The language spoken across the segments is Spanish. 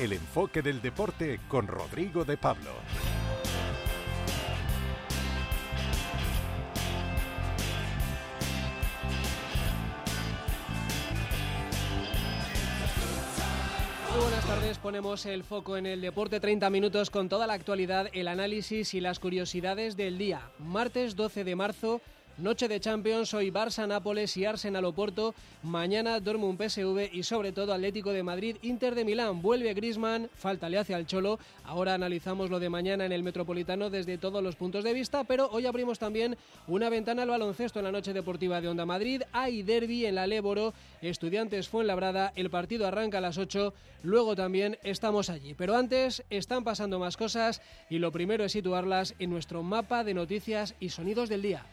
El enfoque del deporte con Rodrigo de Pablo. Muy buenas tardes, ponemos el foco en el deporte, 30 minutos con toda la actualidad, el análisis y las curiosidades del día. Martes 12 de marzo, noche de Champions, hoy Barça-Nápoles y Arsenal-Oporto, mañana Dortmund-PSV y sobre todo Atlético de Madrid, Inter de Milán, vuelve Griezmann, falta le hace al Cholo. Ahora analizamos lo de mañana en el Metropolitano desde todos los puntos de vista, pero hoy abrimos también una ventana al baloncesto en la noche deportiva de Onda Madrid. Hay derbi en la Léboro, Estudiantes Fuenlabrada, el partido arranca a las 8, luego también estamos allí. Pero antes están pasando más cosas y lo primero es situarlas en nuestro mapa de noticias y sonidos del día.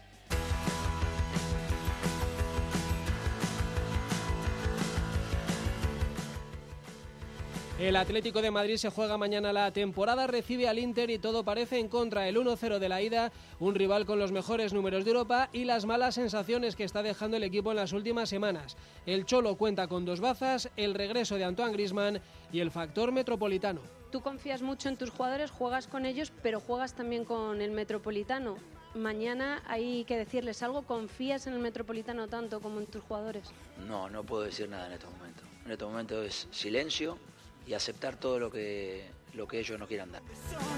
El Atlético de Madrid se juega mañana la temporada, recibe al Inter y todo parece en contra. El 1-0 de la ida, un rival con los mejores números de Europa y las malas sensaciones que está dejando el equipo en las últimas semanas. El Cholo cuenta con 2 bazas, el regreso de Antoine Griezmann y el factor Metropolitano. Tú confías mucho en tus jugadores, juegas con ellos, pero juegas también con el Metropolitano. Mañana hay que decirles algo, ¿confías en el Metropolitano tanto como en tus jugadores? No puedo decir nada en estos momentos. En estos momentos es silencio y aceptar todo lo que ellos no quieran dar.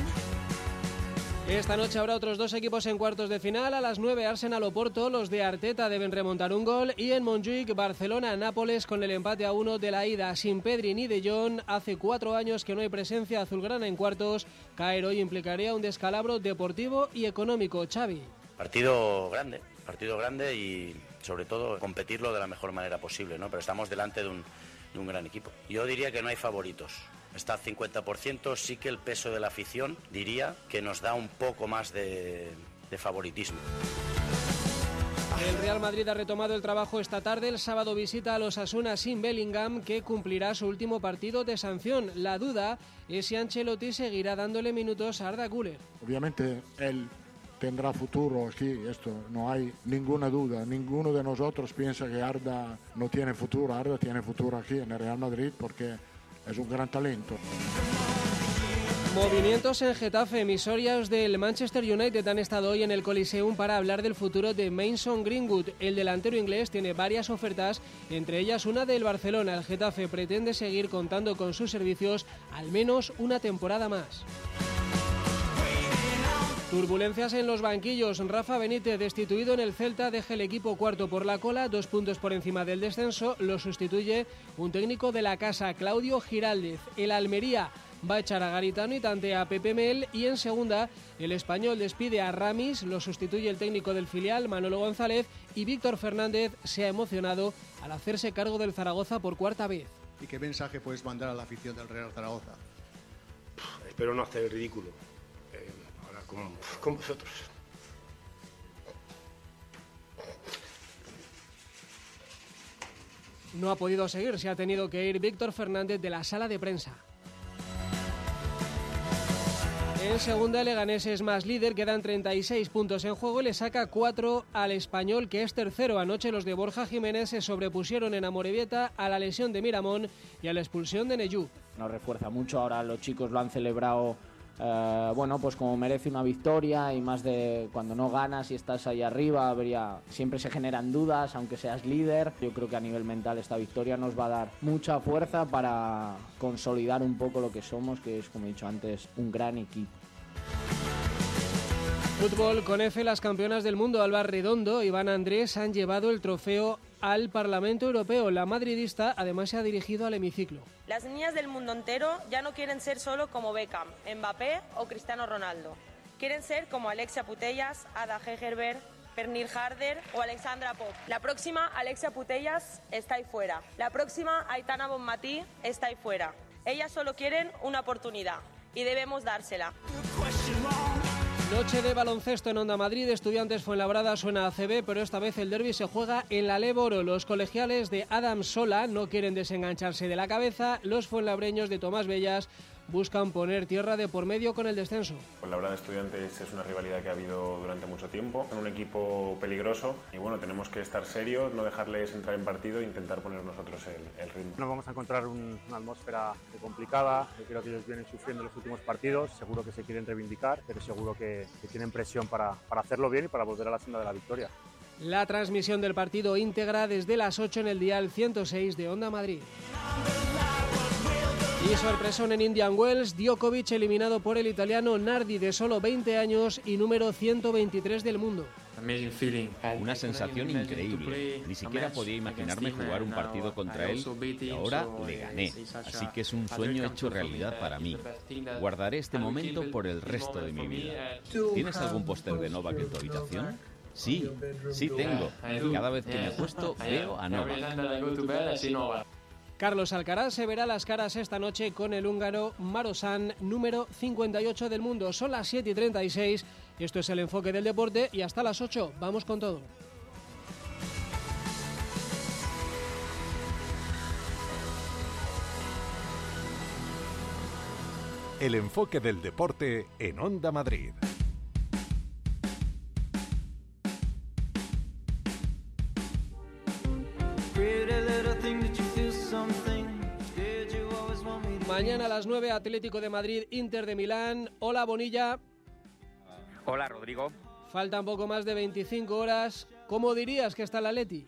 Esta noche habrá otros 2 equipos en cuartos de final. A las 9 Arsenal-Oporto, los de Arteta deben remontar un gol. Y en Montjuic, Barcelona-Nápoles con el empate a 1 de la ida. Sin Pedri ni De Jong, hace 4 años que no hay presencia azulgrana en cuartos. Caer hoy implicaría un descalabro deportivo y económico. Xavi. Partido grande y sobre todo competirlo de la mejor manera posible, ¿no? Pero estamos delante de un gran equipo. Yo diría que no hay favoritos. Está al 50%, sí que el peso de la afición diría que nos da un poco más de favoritismo. El Real Madrid ha retomado el trabajo esta tarde. El sábado visita a los Osasuna sin Bellingham, que cumplirá su último partido de sanción. La duda es si Ancelotti seguirá dándole minutos a Arda Güler. Obviamente él tendrá futuro aquí, esto no hay ninguna duda. Ninguno de nosotros piensa que Arda no tiene futuro. Arda tiene futuro aquí en el Real Madrid porque es un gran talento. Movimientos en Getafe. Emisorias del Manchester United han estado hoy en el Coliseum para hablar del futuro de Mason Greenwood. El delantero inglés tiene varias ofertas, entre ellas una del Barcelona. El Getafe pretende seguir contando con sus servicios al menos una temporada más. Turbulencias en los banquillos. Rafa Benítez, destituido en el Celta, deja el equipo cuarto por la cola, 2 puntos por encima del descenso. Lo sustituye un técnico de la casa, Claudio Giraldez. El Almería va a echar a Garitano y tantea a Pepe Mel. Y en segunda, el Español despide a Ramis, lo sustituye el técnico del filial, Manolo González. Y Víctor Fernández se ha emocionado al hacerse cargo del Zaragoza por 4ª vez. ¿Y qué mensaje puedes mandar a la afición del Real Zaragoza? Espero no hacer el ridículo. Con vosotros. No ha podido seguir, se ha tenido que ir Víctor Fernández de la sala de prensa. En segunda, Leganés es más líder, quedan 36 puntos en juego y le saca 4 al Español, que es tercero. Anoche los de Borja Jiménez se sobrepusieron en Amorebieta a la lesión de Miramón y a la expulsión de Neyú. Nos refuerza mucho, ahora los chicos lo han celebrado pues como merece una victoria, y más de cuando no ganas y estás ahí arriba, siempre se generan dudas, aunque seas líder. Yo creo que a nivel mental esta victoria nos va a dar mucha fuerza para consolidar un poco lo que somos, que es, como he dicho antes, un gran equipo. Fútbol con F, las campeonas del mundo Alba Redondo y Iván Andrés han llevado el trofeo al Parlamento Europeo. La madridista además se ha dirigido al hemiciclo. Las niñas del mundo entero ya no quieren ser solo como Beckham, Mbappé o Cristiano Ronaldo. Quieren ser como Alexia Putellas, Ada Hegerberg, Pernil Harder o Alexandra Pop. La próxima Alexia Putellas está ahí fuera. La próxima Aitana Bonmatí está ahí fuera. Ellas solo quieren una oportunidad y debemos dársela. Noche de baloncesto en Onda Madrid, Estudiantes Fuenlabrada suena a ACB, pero esta vez el derbi se juega en la Léboro. Los colegiales de Adam Sola no quieren desengancharse de la cabeza, los fuenlabreños de Tomás Bellas buscan poner tierra de por medio con el descenso. Pues la verdad, Estudiantes es una rivalidad que ha habido durante mucho tiempo, son un equipo peligroso y bueno, tenemos que estar serios, no dejarles entrar en partido e intentar poner nosotros el ritmo. Nos vamos a encontrar una atmósfera complicada, yo creo que ellos vienen sufriendo los últimos partidos, seguro que se quieren reivindicar, pero seguro que tienen presión para hacerlo bien y para volver a la senda de la victoria. La transmisión del partido íntegra desde las 8 en el dial 106 de Onda Madrid. Y sorpresón en Indian Wells, Djokovic eliminado por el italiano Nardi, de solo 20 años y número 123 del mundo. Una sensación increíble. Ni siquiera podía imaginarme jugar un partido contra él y ahora le gané. Así que es un sueño hecho realidad para mí. Guardaré este momento por el resto de mi vida. ¿Tienes algún póster de Novak en tu habitación? Sí tengo. Cada vez que me acuesto veo a Novak. Carlos Alcaraz se verá las caras esta noche con el húngaro Marosan, número 58 del mundo. Son las 7:36, esto es el enfoque del deporte y hasta las 8 vamos con todo. El enfoque del deporte en Onda Madrid. Mañana a las 9, Atlético de Madrid, Inter de Milán. Hola, Bonilla. Hola, Rodrigo. Faltan poco más de 25 horas. ¿Cómo dirías que está el Atleti?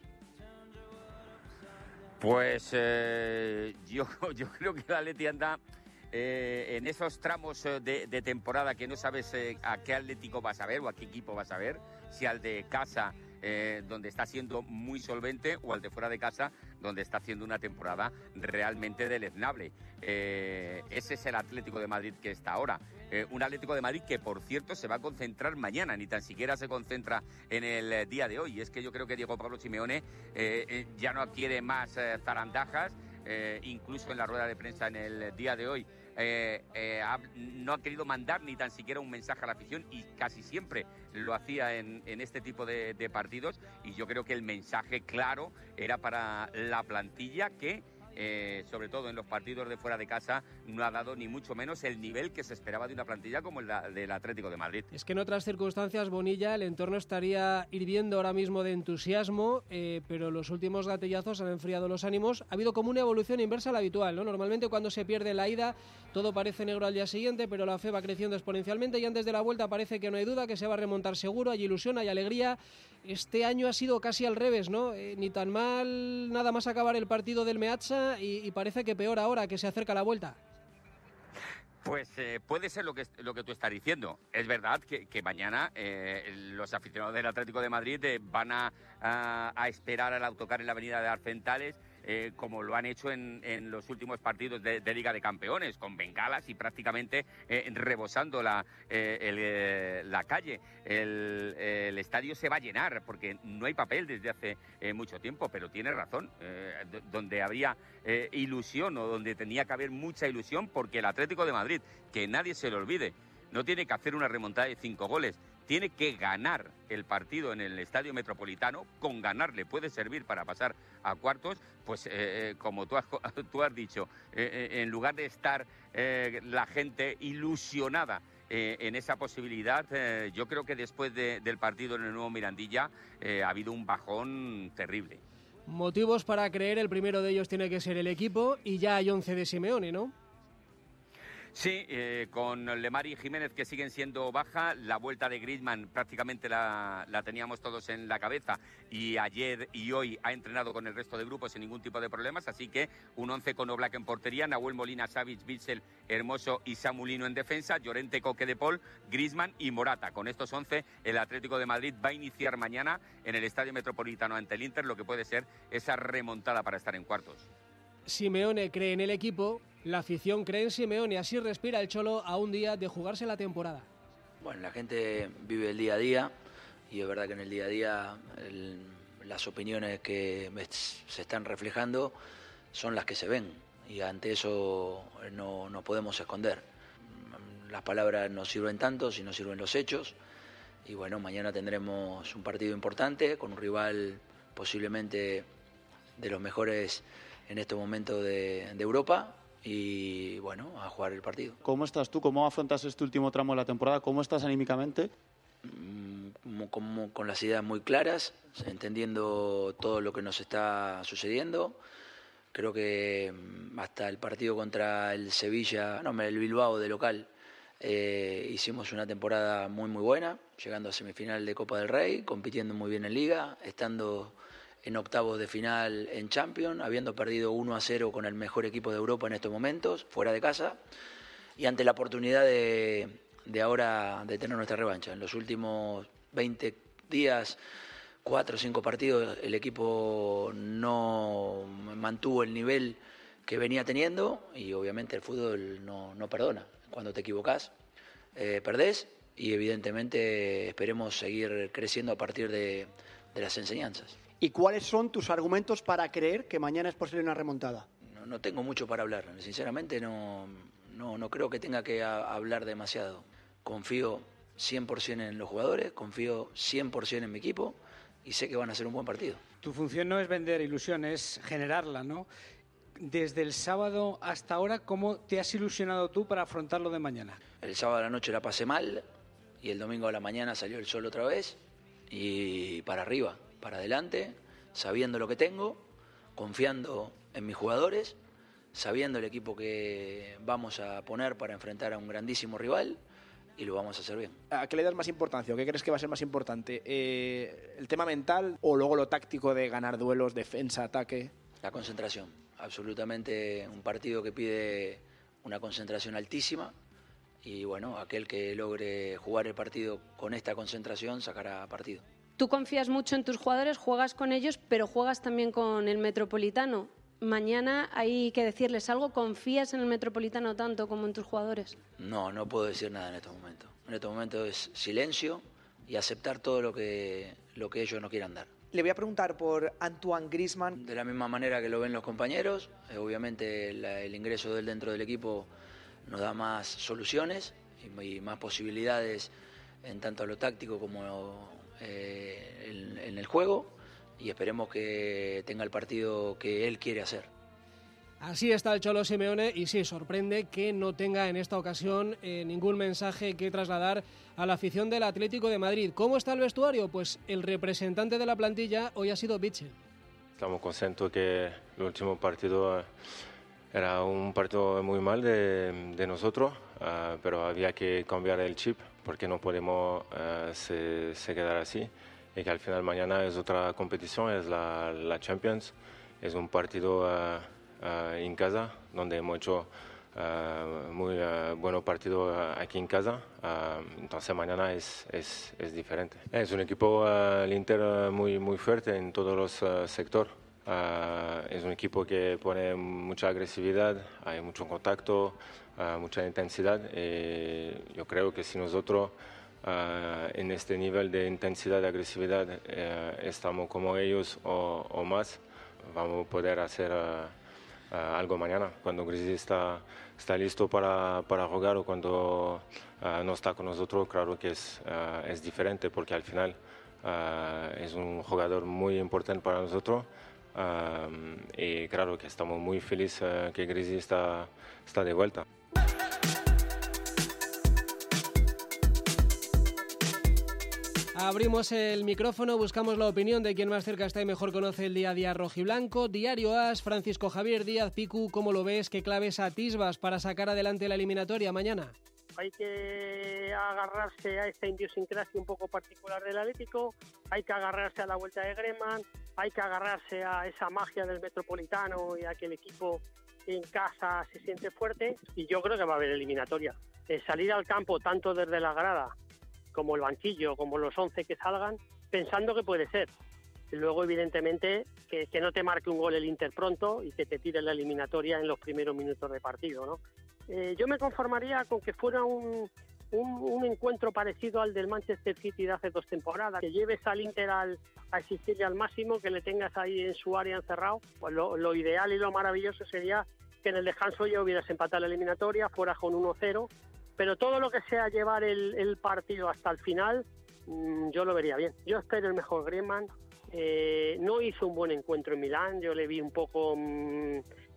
Pues yo creo que el Atleti anda en esos tramos de temporada que no sabes a qué Atlético vas a ver o a qué equipo vas a ver, si al de casa, donde está siendo muy solvente, o al de fuera de casa, donde está haciendo una temporada realmente deleznable. Ese es el Atlético de Madrid que está ahora. Un Atlético de Madrid que, por cierto, se va a concentrar mañana, ni tan siquiera se concentra en el día de hoy. Y es que yo creo que Diego Pablo Simeone ya no quiere más zarandajas, incluso en la rueda de prensa en el día de hoy. No ha querido mandar ni tan siquiera un mensaje a la afición, y casi siempre lo hacía en este tipo de partidos, y yo creo que el mensaje claro era para la plantilla que sobre todo en los partidos de fuera de casa no ha dado ni mucho menos el nivel que se esperaba de una plantilla como el del Atlético de Madrid. Es que en otras circunstancias, Bonilla, el entorno estaría hirviendo ahora mismo de entusiasmo, pero los últimos gatellazos han enfriado los ánimos. Ha habido como una evolución inversa a la habitual, ¿no? Normalmente cuando se pierde la ida todo parece negro al día siguiente, pero la fe va creciendo exponencialmente y antes de la vuelta parece que no hay duda, que se va a remontar seguro, hay ilusión, hay alegría. Este año ha sido casi al revés, ¿no? Ni tan mal nada más acabar el partido del Meazza y parece que peor ahora que se acerca la vuelta. Pues puede ser lo que tú estás diciendo. Es verdad que mañana los aficionados del Atlético de Madrid van a esperar al autocar en la avenida de Arcentales, como lo han hecho en los últimos partidos de Liga de Campeones, con bengalas y prácticamente rebosando la calle. El estadio se va a llenar porque no hay papel desde hace mucho tiempo, pero tiene razón, donde había ilusión, o donde tenía que haber mucha ilusión, porque el Atlético de Madrid, que nadie se lo olvide, no tiene que hacer una remontada de 5 goles, tiene que ganar el partido en el Estadio Metropolitano. Con ganar le puede servir para pasar a cuartos. Pues como tú has dicho, en lugar de estar la gente ilusionada en esa posibilidad, yo creo que después del partido en el nuevo Mirandilla ha habido un bajón terrible. Motivos para creer, el primero de ellos tiene que ser el equipo, y ya hay 11 de Simeone, ¿no? Sí, con Lemar y Jiménez, que siguen siendo baja. La vuelta de Griezmann prácticamente la teníamos todos en la cabeza, y ayer y hoy ha entrenado con el resto de grupos sin ningún tipo de problemas, así que un 11 con Oblak en portería, Nahuel Molina, Savic, Witsel, Hermoso y Samulino en defensa, Llorente, Coque de Paul, Griezmann y Morata. Con estos 11 el Atlético de Madrid va a iniciar mañana en el Estadio Metropolitano ante el Inter lo que puede ser esa remontada para estar en cuartos. Simeone cree en el equipo, la afición cree en Simeone, así respira el Cholo a un día de jugarse la temporada. Bueno, la gente vive el día a día, y es verdad que en el día a día las opiniones que se están reflejando son las que se ven, y ante eso no podemos esconder. Las palabras no sirven tanto si no sirven los hechos, y bueno, mañana tendremos un partido importante con un rival posiblemente de los mejores en este momento de Europa, y bueno, a jugar el partido. ¿Cómo estás tú? ¿Cómo afrontas este último tramo de la temporada? ¿Cómo estás anímicamente? Con las ideas muy claras, entendiendo todo lo que nos está sucediendo. Creo que hasta el partido contra el el Bilbao de local, hicimos una temporada muy buena, llegando a semifinal de Copa del Rey, compitiendo muy bien en Liga, estando en octavos de final en Champions, habiendo perdido 1-0 con el mejor equipo de Europa en estos momentos, fuera de casa, y ante la oportunidad de ahora de tener nuestra revancha. En los últimos 20 días, 4 o 5 partidos, el equipo no mantuvo el nivel que venía teniendo y obviamente el fútbol no perdona. Cuando te equivocás, perdés y evidentemente esperemos seguir creciendo a partir de las enseñanzas. ¿Y cuáles son tus argumentos para creer que mañana es posible una remontada? No tengo mucho para hablar, sinceramente no creo que tenga que hablar demasiado. Confío 100% en los jugadores, confío 100% en mi equipo y sé que van a hacer un buen partido. Tu función no es vender ilusión, es generarla, ¿no? Desde el sábado hasta ahora, ¿cómo te has ilusionado tú para afrontar lo de mañana? El sábado a la noche la pasé mal y el domingo a la mañana salió el sol otra vez y para arriba, para adelante, sabiendo lo que tengo, confiando en mis jugadores, sabiendo el equipo que vamos a poner para enfrentar a un grandísimo rival y lo vamos a hacer bien. ¿A qué le das más importancia o qué crees que va a ser más importante? ¿El tema mental o luego lo táctico de ganar duelos, defensa, ataque? La concentración, absolutamente un partido que pide una concentración altísima y bueno, aquel que logre jugar el partido con esta concentración sacará partido. Tú confías mucho en tus jugadores, juegas con ellos, pero juegas también con el Metropolitano. Mañana hay que decirles algo. ¿Confías en el Metropolitano tanto como en tus jugadores? No puedo decir nada en estos momentos. En estos momentos es silencio y aceptar todo lo que ellos no quieran dar. Le voy a preguntar por Antoine Griezmann. De la misma manera que lo ven los compañeros, obviamente el ingreso de él dentro del equipo nos da más soluciones y más posibilidades en tanto a lo táctico como en el juego y esperemos que tenga el partido que él quiere hacer. Así está el Cholo Simeone y sí, sorprende que no tenga en esta ocasión ningún mensaje que trasladar a la afición del Atlético de Madrid. ¿Cómo está el vestuario? Pues el representante de la plantilla hoy ha sido Bichel. Estamos contentos que el último partido era un partido muy mal de nosotros, pero había que cambiar el chip porque no podemos se quedar así y que al final mañana es otra competición, es la Champions, es un partido en casa donde hemos hecho muy buen partido aquí en casa, entonces mañana es diferente. Es un equipo, el Inter, muy fuerte en todos los sectores. Es un equipo que pone mucha agresividad, hay mucho contacto, mucha intensidad. Yo creo que si nosotros en este nivel de intensidad y agresividad estamos como ellos o más, vamos a poder hacer algo mañana. Cuando Griezmann está listo para jugar o cuando no está con nosotros, claro que es diferente porque al final es un jugador muy importante para nosotros. Y claro que estamos muy felices que Griezmann está de vuelta. Abrimos el micrófono, buscamos la opinión de quien más cerca está y mejor conoce el día a día rojiblanco. Diario AS, Francisco Javier Díaz. Picu, ¿cómo lo ves? ¿Qué claves atisbas para sacar adelante la eliminatoria mañana? Hay que agarrarse a esta idiosincrasia un poco particular del Atlético, hay que agarrarse a la vuelta de Griezmann, hay que agarrarse a esa magia del Metropolitano y a que el equipo en casa se siente fuerte y yo creo que va a haber eliminatoria. Salir al campo tanto desde la grada como el banquillo, como los 11 que salgan, pensando que puede ser. Y luego, evidentemente, que no te marque un gol el Inter pronto y que te tire la eliminatoria en los primeros minutos de partido, ¿no? Yo me conformaría con que fuera un encuentro parecido al del Manchester City de hace 2 temporadas, que lleves al Inter a exigirle al máximo, que le tengas ahí en su área encerrado. Pues lo ideal y lo maravilloso sería que en el descanso ya hubieras empatado la eliminatoria, fueras con 1-0, pero todo lo que sea llevar el partido hasta el final, yo lo vería bien. Yo espero el mejor Griezmann. No hizo un buen encuentro en Milán, yo le vi un poco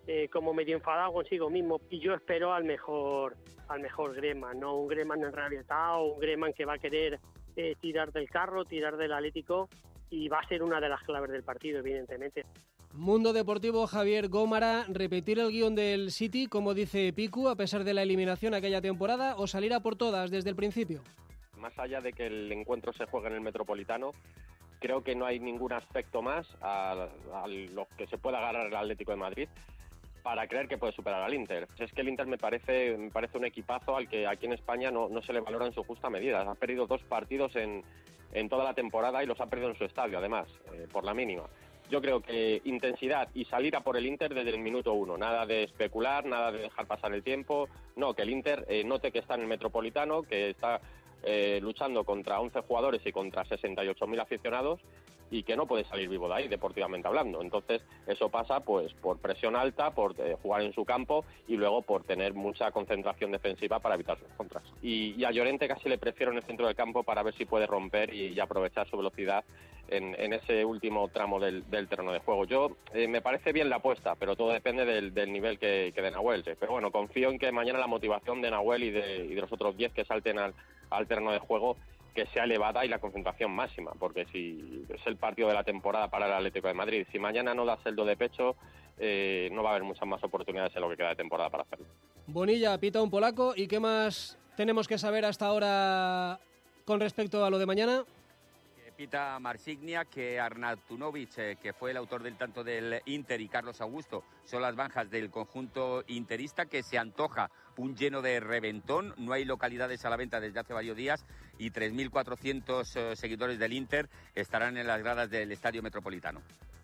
como medio enfadado consigo mismo, y yo espero al mejor Griezmann, no un Griezmann enrabietado, un Griezmann que va a querer tirar del carro, tirar del Atlético, y va a ser una de las claves del partido, evidentemente. Mundo Deportivo, Javier Gómara, repetir el guión del City, como dice Picu, a pesar de la eliminación aquella temporada, o salir a por todas desde el principio. Más allá de que el encuentro se juegue en el Metropolitano, creo que no hay ningún aspecto más a lo que se pueda ganar el Atlético de Madrid para creer que puede superar al Inter. Es que el Inter me parece un equipazo al que aquí en España no se le valora en su justa medida. Ha perdido 2 partidos en toda la temporada y los ha perdido en su estadio, además, por la mínima. Yo creo que intensidad y salir a por el Inter desde el minuto 1. Nada de especular, nada de dejar pasar el tiempo. No, que el Inter note que está en el Metropolitano, que está luchando contra 11 jugadores y contra 68.000 aficionados, y que no puede salir vivo de ahí, deportivamente hablando. Entonces, eso pasa pues por presión alta, por jugar en su campo y luego por tener mucha concentración defensiva para evitar sus contras. Y a Llorente casi le prefiero en el centro del campo para ver si puede romper y aprovechar su velocidad en ese último tramo del terreno de juego. Yo me parece bien la apuesta, pero todo depende del nivel que dé Nahuel. Pero bueno, confío en que mañana la motivación de Nahuel y de los otros 10 que salten al terreno de juego que sea elevada y la concentración máxima, porque si es el partido de la temporada para el Atlético de Madrid, si mañana no da celdo de pecho, no va a haber muchas más oportunidades en lo que queda de temporada para hacerlo. Bonilla, pita un polaco, ¿y qué más tenemos que saber hasta ahora con respecto a lo de mañana? Pita Marsignia, que Arnautovic, que fue el autor del tanto del Inter, y Carlos Augusto son las bajas del conjunto interista, que se antoja un lleno de reventón. No hay localidades a la venta desde hace varios días y 3.400 seguidores del Inter estarán en las gradas del Estadio Metropolitano.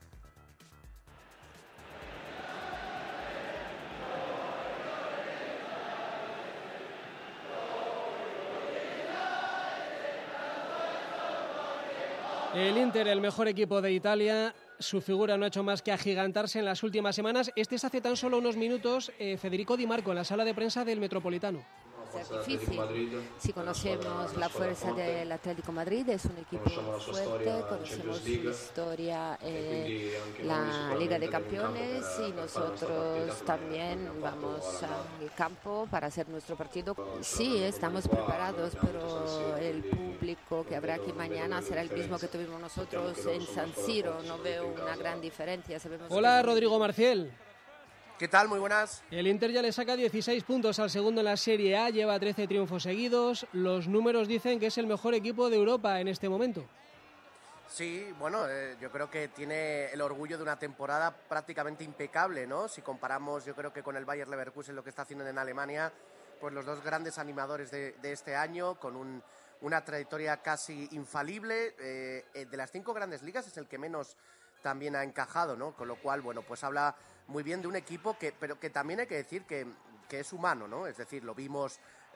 El Inter, el mejor equipo de Italia, su figura no ha hecho más que agigantarse en las últimas semanas. Este es hace tan solo unos minutos Federico Di Marco en la sala de prensa del Metropolitano. Ser difícil. Si conocemos la fuerza del Atlético Madrid, es un equipo fuerte, conocemos su historia en la Liga de Campeones y nosotros también vamos al campo para hacer nuestro partido. Sí, estamos preparados, pero el público que habrá aquí mañana será el mismo que tuvimos nosotros en San Siro. No veo una gran diferencia. Hola, Rodrigo Marciel. ¿Qué tal? Muy buenas. El Inter ya le saca 16 puntos al segundo en la Serie A, lleva 13 triunfos seguidos. Los números dicen que es el mejor equipo de Europa en este momento. Sí, bueno, yo creo que tiene el orgullo de una temporada prácticamente impecable, ¿no? Si comparamos, yo creo que con el Bayer Leverkusen, lo que está haciendo en Alemania, pues los dos grandes animadores de este año, con una trayectoria casi infalible. De las 5 grandes ligas es el que menos también ha encajado, ¿no? Con lo cual, bueno, pues habla muy bien de un equipo pero que también hay que decir que es humano, ¿no? Es decir, lo vimos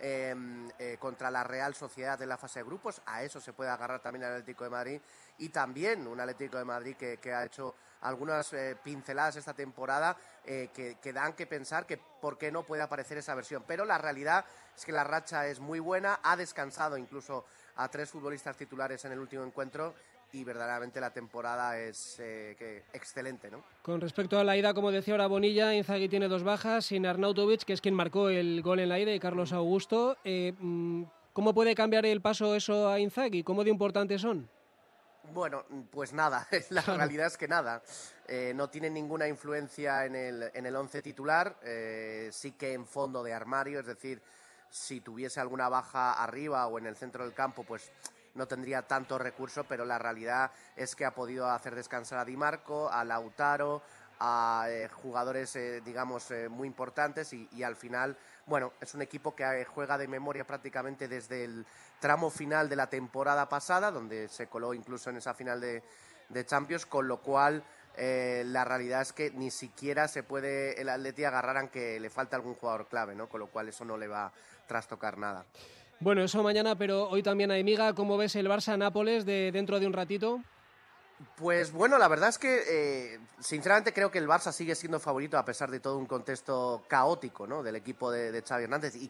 contra la Real Sociedad en la fase de grupos, a eso se puede agarrar también el Atlético de Madrid, y también un Atlético de Madrid que ha hecho algunas pinceladas esta temporada que dan que pensar que por qué no puede aparecer esa versión, pero la realidad es que la racha es muy buena, ha descansado incluso a 3 futbolistas titulares en el último encuentro, y verdaderamente la temporada es excelente, ¿no? Con respecto a la ida, como decía ahora Bonilla, Inzaghi tiene 2 bajas, sin Arnautovic, que es quien marcó el gol en la ida, y Carlos Augusto. ¿Cómo puede cambiar el paso eso a Inzaghi? ¿Cómo de importantes son? Bueno, pues nada, la realidad es que nada. No tiene ninguna influencia en el 11 titular, sí que en fondo de armario, es decir, si tuviese alguna baja arriba o en el centro del campo, pues no tendría tanto recurso, pero la realidad es que ha podido hacer descansar a Di Marco, a Lautaro, a jugadores, digamos, muy importantes y al final, bueno, es un equipo que juega de memoria prácticamente desde el tramo final de la temporada pasada, donde se coló incluso en esa final de Champions, con lo cual la realidad es que ni siquiera se puede el Atleti agarrar aunque le falta algún jugador clave, ¿no? Con lo cual eso no le va a trastocar nada. Bueno, eso mañana, pero hoy también hay miga. ¿Cómo ves el Barça-Nápoles dentro de un ratito? Pues bueno, la verdad es que sinceramente creo que el Barça sigue siendo favorito a pesar de todo un contexto caótico, ¿no? Del equipo de Xavi Hernández y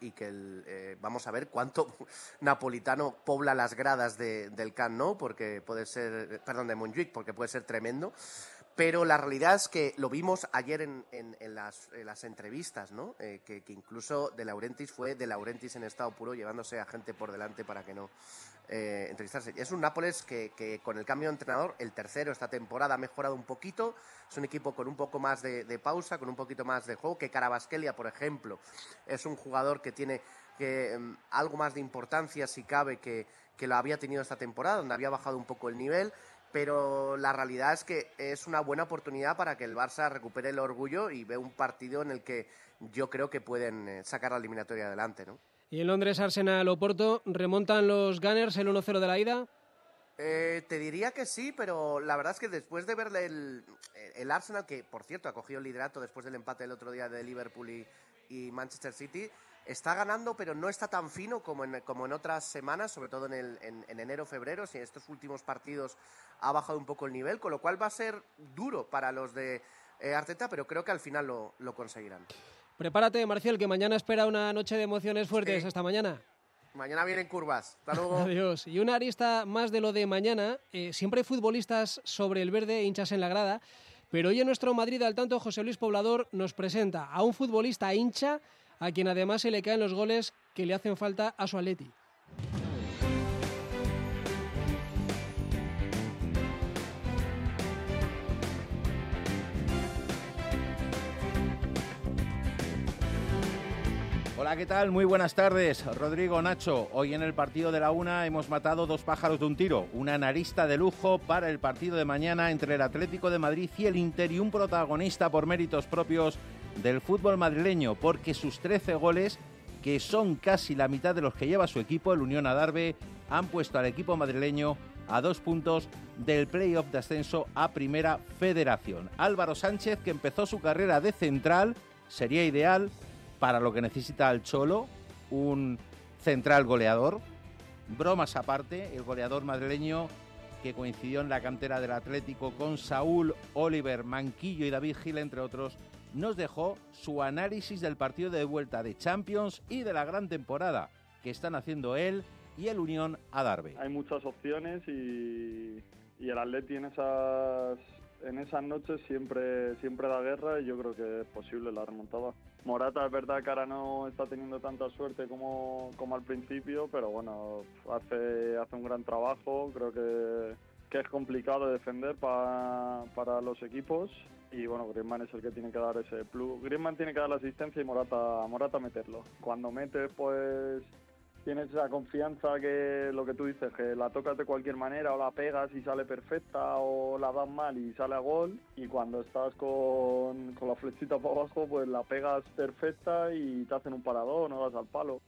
que vamos a ver cuánto napolitano pobla las gradas del Camp Nou, porque puede ser, perdón, de Montjuic, porque puede ser tremendo. Pero la realidad es que lo vimos ayer en las entrevistas, ¿no? Que incluso De Laurentiis fue De Laurentiis en estado puro, llevándose a gente por delante para que no entrevistarse. Es un Nápoles que con el cambio de entrenador, el tercero esta temporada, ha mejorado un poquito. Es un equipo con un poco más de pausa, con un poquito más de juego, que Kvaratskhelia, por ejemplo, es un jugador que tiene algo más de importancia, si cabe, que lo había tenido esta temporada, donde había bajado un poco el nivel. Pero la realidad es que es una buena oportunidad para que el Barça recupere el orgullo y vea un partido en el que yo creo que pueden sacar la eliminatoria adelante, ¿no? Y en Londres, Arsenal-Oporto, ¿remontan los Gunners el 1-0 de la ida? Te diría que sí, pero la verdad es que después de ver el Arsenal, que por cierto ha cogido el liderato después del empate el otro día de Liverpool y Manchester City, está ganando, pero no está tan fino como en otras semanas, sobre todo en enero-febrero. Si en estos últimos partidos ha bajado un poco el nivel, con lo cual va a ser duro para los de Arteta, pero creo que al final lo conseguirán. Prepárate, Marcial, que mañana espera una noche de emociones fuertes. Sí. Hasta mañana. Mañana vienen curvas. Hasta luego. Adiós. Y una arista más de lo de mañana. Siempre hay futbolistas sobre el verde, hinchas en la grada, pero hoy en nuestro Madrid al tanto, José Luis Poblador nos presenta a un futbolista hincha a quien además se le caen los goles que le hacen falta a su Atleti. Hola, ¿qué tal? Muy buenas tardes. Rodrigo, Nacho, hoy en el partido de la una hemos matado 2 pájaros de un tiro. Una analista de lujo para el partido de mañana entre el Atlético de Madrid y el Inter, y un protagonista por méritos propios del fútbol madrileño, porque sus 13 goles, que son casi la mitad de los que lleva su equipo, el Unión Adarve, han puesto al equipo madrileño a 2 puntos del play-off de ascenso a Primera Federación. Álvaro Sánchez, que empezó su carrera de central, sería ideal para lo que necesita el Cholo, un central goleador. Bromas aparte, el goleador madrileño que coincidió en la cantera del Atlético con Saúl, Oliver, Manquillo y David Gil, entre otros, nos dejó su análisis del partido de vuelta de Champions y de la gran temporada que están haciendo él y el Unión Adarve. Hay muchas opciones y el Atleti en esas noches siempre da guerra, y yo creo que es posible la remontada. Morata es verdad que ahora no está teniendo tanta suerte como al principio, pero bueno, hace un gran trabajo. Creo que es complicado defender para los equipos, y bueno, Griezmann es el que tiene que dar ese plus. Griezmann tiene que dar la asistencia y Morata meterlo. Cuando metes, pues tienes esa confianza, que lo que tú dices, que la tocas de cualquier manera, o la pegas y sale perfecta, o la das mal y sale a gol, y cuando estás con la flechita para abajo, pues la pegas perfecta y te hacen un paradón, no das al palo.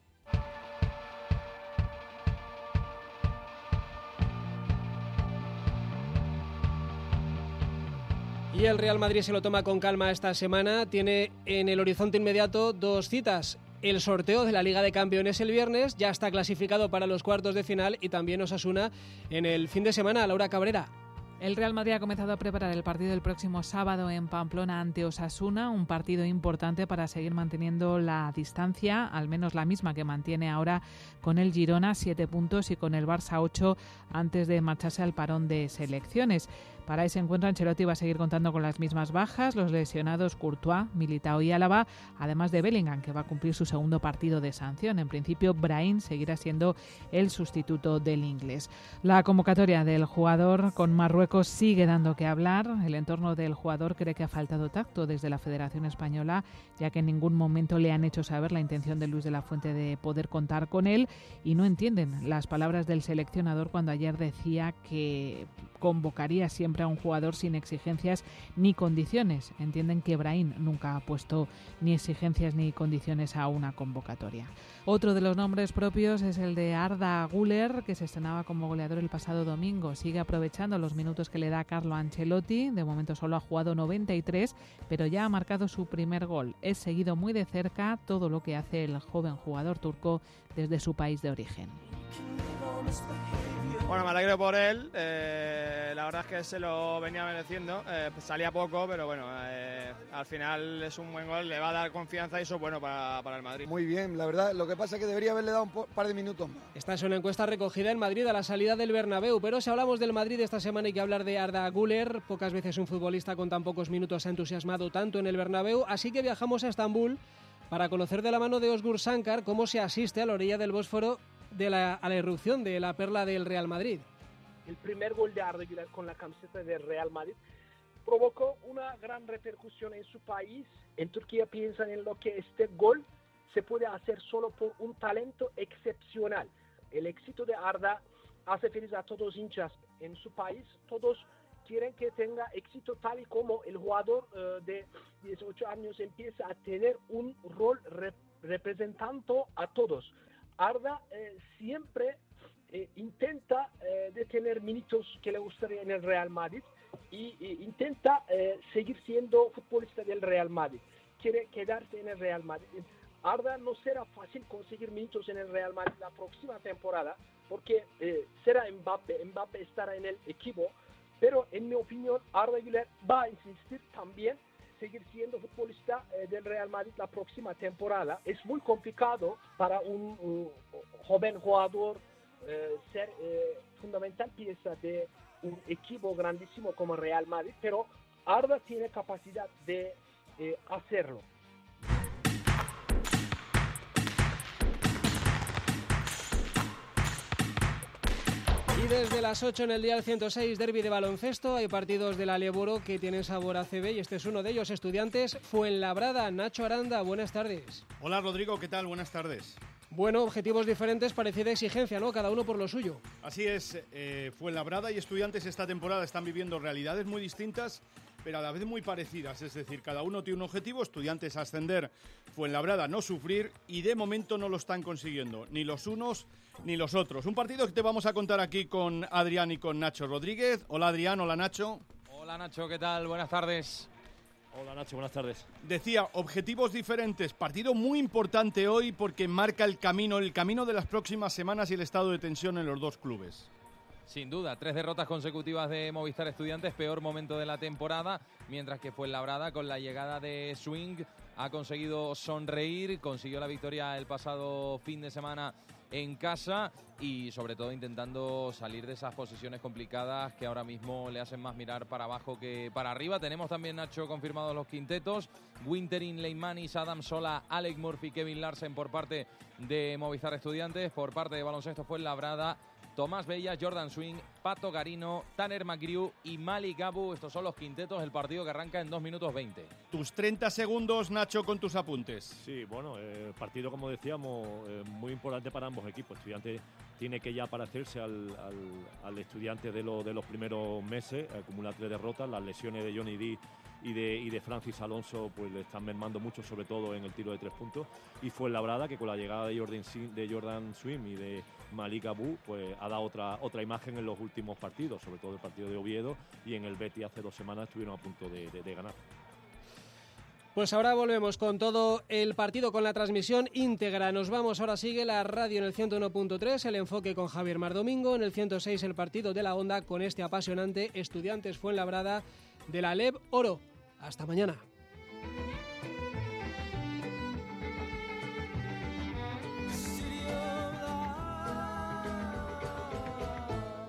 Y el Real Madrid se lo toma con calma esta semana. Tiene en el horizonte inmediato 2 citas. El sorteo de la Liga de Campeones el viernes, ya está clasificado para los cuartos de final, y también Osasuna en el fin de semana. Laura Cabrera. El Real Madrid ha comenzado a preparar el partido del próximo sábado en Pamplona ante Osasuna, un partido importante para seguir manteniendo la distancia, al menos la misma que mantiene ahora con el Girona, 7 puntos, y con el Barça 8 antes de marcharse al parón de selecciones. Para ese encuentro, Ancelotti va a seguir contando con las mismas bajas, los lesionados Courtois, Militao y Álava, además de Bellingham, que va a cumplir su segundo partido de sanción. En principio, Brahim seguirá siendo el sustituto del inglés. La convocatoria del jugador con Marruecos sigue dando que hablar. El entorno del jugador cree que ha faltado tacto desde la Federación Española, ya que en ningún momento le han hecho saber la intención de Luis de la Fuente de poder contar con él, y no entienden las palabras del seleccionador cuando ayer decía que convocaría siempre a un jugador sin exigencias ni condiciones. Entienden que Brahim nunca ha puesto ni exigencias ni condiciones a una convocatoria. Otro de los nombres propios es el de Arda Güler, que se estrenaba como goleador el pasado domingo. Sigue aprovechando los minutos que le da Carlo Ancelotti. De momento solo ha jugado 93, pero ya ha marcado su primer gol. Es seguido muy de cerca todo lo que hace el joven jugador turco desde su país de origen. Bueno, me alegro por él, la verdad es que se lo venía mereciendo, salía poco, pero bueno, al final es un buen gol, le va a dar confianza y eso es bueno para el Madrid. Muy bien, la verdad, lo que pasa es que debería haberle dado un par de minutos más. Esta es una encuesta recogida en Madrid a la salida del Bernabéu, pero si hablamos del Madrid esta semana hay que hablar de Arda Güler. Pocas veces un futbolista con tan pocos minutos ha entusiasmado tanto en el Bernabéu, así que viajamos a Estambul para conocer de la mano de Özgür Sankar cómo se asiste a la orilla del Bósforo a la irrupción de la perla del Real Madrid. El primer gol de Arda Güler con la camiseta del Real Madrid provocó una gran repercusión en su país. En Turquía piensan en lo que este gol se puede hacer solo por un talento excepcional. El éxito de Arda hace feliz a todos los hinchas en su país. Todos quieren que tenga éxito tal y como el jugador de 18 años empieza a tener un rol representando a todos. Arda siempre intenta de tener minutos que le gustaría en el Real Madrid y intenta seguir siendo futbolista del Real Madrid. Quiere quedarse en el Real Madrid. Arda no será fácil conseguir minutos en el Real Madrid la próxima temporada porque será Mbappé estará en el equipo, pero en mi opinión Arda Güler va a insistir también seguir siendo futbolista del Real Madrid la próxima temporada. Es muy complicado para un joven jugador ser fundamental pieza de un equipo grandísimo como Real Madrid, pero Arda tiene capacidad de hacerlo. Y desde las 8 en el Dial 106, derbi de baloncesto, hay partidos de la Leboro que tienen sabor a ACB y este es uno de ellos, Estudiantes Fuenlabrada. Nacho Aranda, buenas tardes. Hola Rodrigo, ¿qué tal? Buenas tardes. Bueno, objetivos diferentes, parecida exigencia, ¿no? Cada uno por lo suyo. Así es, Fuenlabrada y Estudiantes esta temporada están viviendo realidades muy distintas, pero a la vez muy parecidas. Es decir, cada uno tiene un objetivo, Estudiantes ascender, Fuenlabrada no sufrir, y de momento no lo están consiguiendo, ni los unos ni los otros. Un partido que te vamos a contar aquí con Adrián y con Nacho Rodríguez. Hola Adrián, hola Nacho. Hola Nacho, ¿qué tal? Buenas tardes. Hola Nacho, buenas tardes. Decía, objetivos diferentes, partido muy importante hoy porque marca el camino de las próximas semanas y el estado de tensión en los dos clubes. Sin duda, 3 derrotas consecutivas de Movistar Estudiantes, peor momento de la temporada, mientras que Fuenlabrada con la llegada de Swing ha conseguido sonreír, consiguió la victoria el pasado fin de semana en casa y sobre todo intentando salir de esas posiciones complicadas que ahora mismo le hacen más mirar para abajo que para arriba. Tenemos también, Nacho, confirmados los quintetos: Winterin, Leimanis, Adam Sola, Alec Murphy, Kevin Larsen por parte de Movistar Estudiantes. Por parte de Baloncesto Fuenlabrada, Tomás Bella, Jordan Swing, Pato Garino, Tanner McGrew y Malik Abu. Estos son los quintetos del partido que arranca en 2 minutos 20. Tus 30 segundos, Nacho, con tus apuntes. Sí, bueno, partido, como decíamos, muy importante para ambos equipos. Estudiantes tiene que ya parecerse al Estudiantes de los primeros meses, acumula 3 derrotas, las lesiones de Johnny D y de Francis Alonso pues le están mermando mucho, sobre todo en el tiro de 3 puntos, y Fuenlabrada, que con la llegada de Jordan Swim y de Malik Abu pues ha dado otra imagen en los últimos partidos, sobre todo el partido de Oviedo, y en el Betis hace 2 semanas estuvieron a punto de ganar. Pues ahora volvemos con todo el partido, con la transmisión íntegra. Nos vamos, ahora sigue la radio en el 101.3, el enfoque con Javier Mar Domingo, en el 106 el partido de la Onda con este apasionante Estudiantes Fuenlabrada de la LEB Oro. Hasta mañana.